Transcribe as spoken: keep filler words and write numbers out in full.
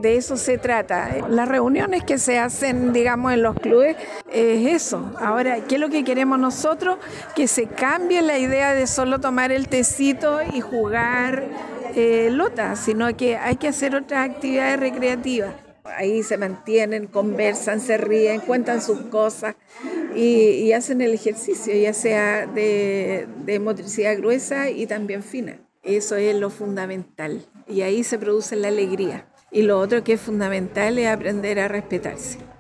de eso se trata. Las reuniones que se hacen, digamos, en los clubes, es eso. Ahora, ¿qué es lo que queremos nosotros? Que se cambie la idea de solo tomar el tecito y jugar eh, lota, sino que hay que hacer otras actividades recreativas. Ahí se mantienen, conversan, se ríen, cuentan sus cosas y, y hacen el ejercicio, ya sea de, de motricidad gruesa y también fina. Eso es lo fundamental y ahí se produce la alegría. Y lo otro que es fundamental es aprender a respetarse.